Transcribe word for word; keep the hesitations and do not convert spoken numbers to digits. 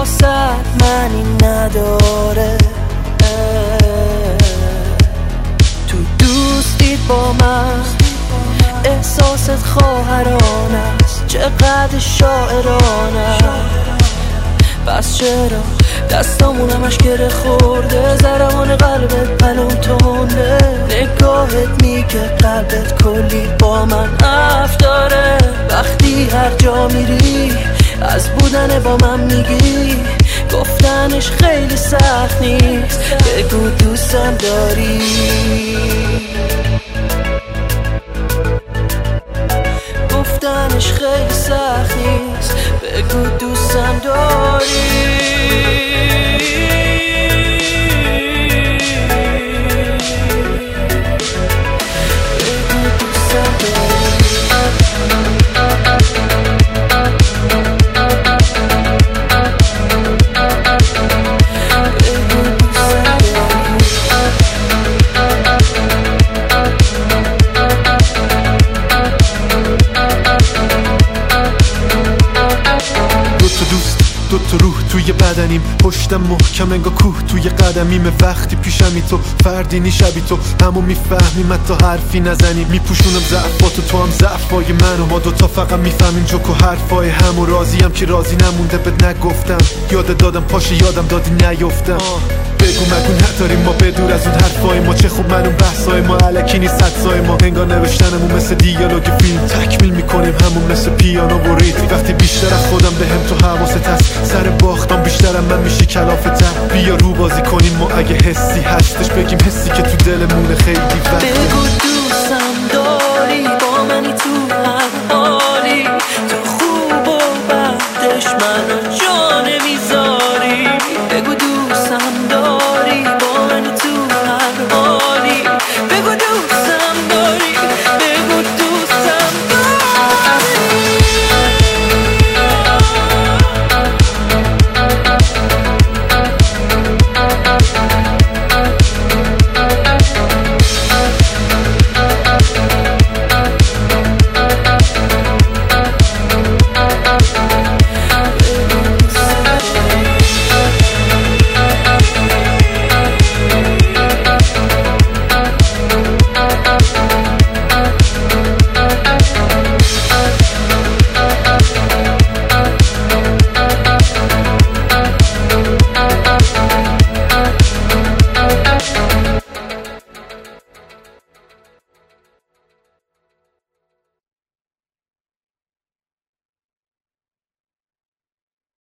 واسه معنی نداره. تو دوستی با من احساست خواهرانه است، چقدر شاعرانه. پس چرا دستامون همش گره خورده، ضربان قلبت منو تونده، نگاهت میگه قلبت کلی با من حرف داره. وقتی هر جا میری از بودن با من میگی، گفتنش خیلی سخت نیست، بگو دوستم داری. گفتنش خیلی سخت نیست، بگو دوستم داری. دو تا روح توی بدنیم، پشتم محکم انگار کوه توی قدمیم. وقتی پیشمی تو فردی شبی تو، همو میفهمیم حتی حرفی نزنیم. میپوشونم ضعفاتو تو هم ضعفای منو، ما دوتا فقط میفهمیم جوک و حرفای همو. راضیم که راضی نمونده بهت نگفتم، یاد دادم پاشه یادم دادی نیفتم. بگو مگو نداریم ما بدور از اون حرفای ما، چه خوب من اون بحثای ما علکی نیست حدسای ما. انگار نوشتنمون مثل دیالوگ فیلم، تکمیل میکنیم همون مثل پیانو و ریتم. وقتی بیشتر از خودم بهم تو حواست هست، سر باختم بیشترم من میشی کلافته. بیا رو بازی کنیم ما اگه حسی هستش، بگیم حسی که تو دلمونه خیلی وقت. بگو دوستم داری، با منی تو هر حالی، تو خوب و بدش منو